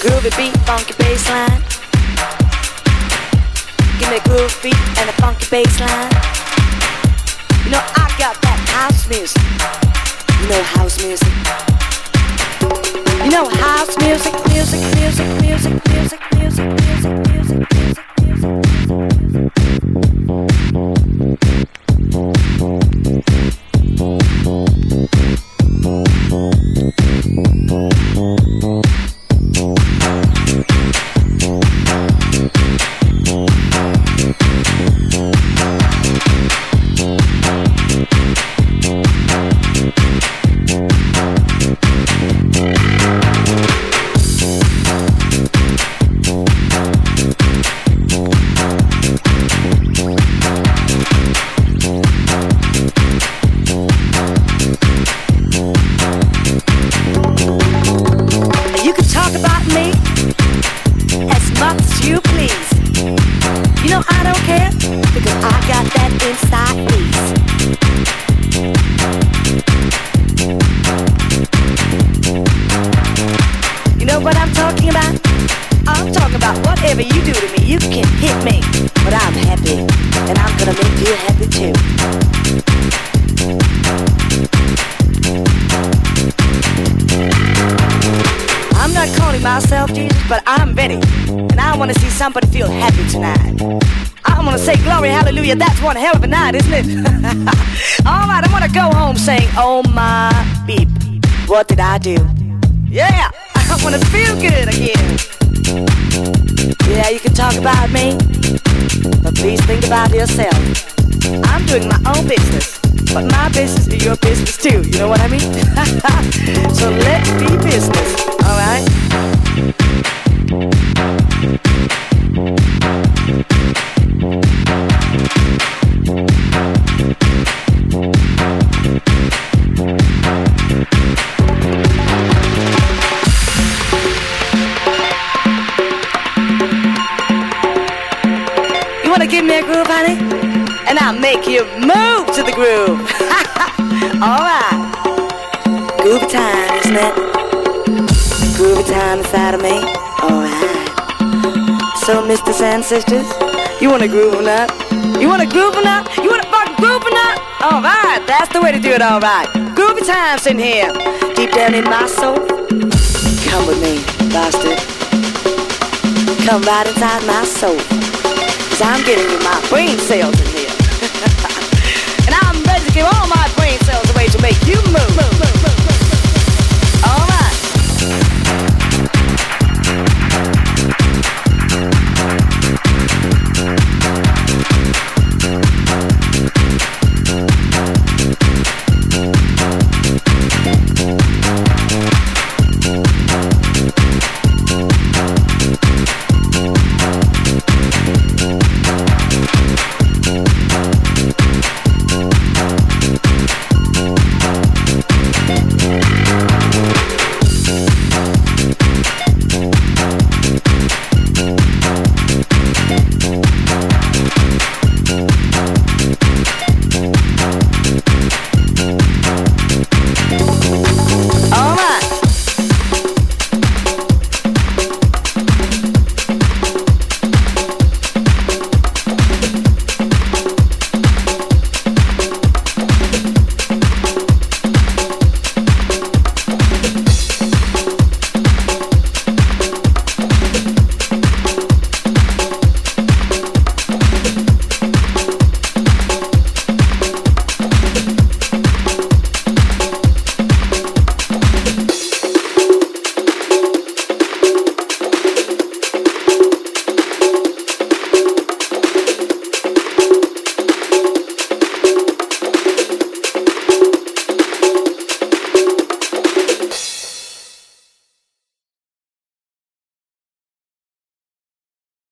Groovy beat, funky bass line. Give me a groove beat and a funky bass line. You know I got that house music. You know house music. You know house music, music, music, music, music, music, music, music, somebody feel happy tonight. I'm gonna say glory, hallelujah, that's one hell of a night, isn't it? Alright, I'm gonna go home saying, oh my beep, what did I do? Yeah, I wanna feel good again. Yeah, you can talk about me, but please think about yourself. I'm doing my own business, but my business is your business too, you know what I mean? So let's be business, alright? You wanna give me a groove, honey? And I'll make you move to the groove. Alright. Groovy time, isn't it? Groovy time inside of me. Alright. So, Mr. Sand Sisters, you wanna groove or not? You wanna groove or not? You wanna fucking groove or not? Alright, that's the way to do it, alright. Groovy times in here, deep down in my soul. Come with me, bastard. Come right inside my soul. Cause I'm getting you my brain cells in here. And I'm ready to give all my brain cells away to make you move.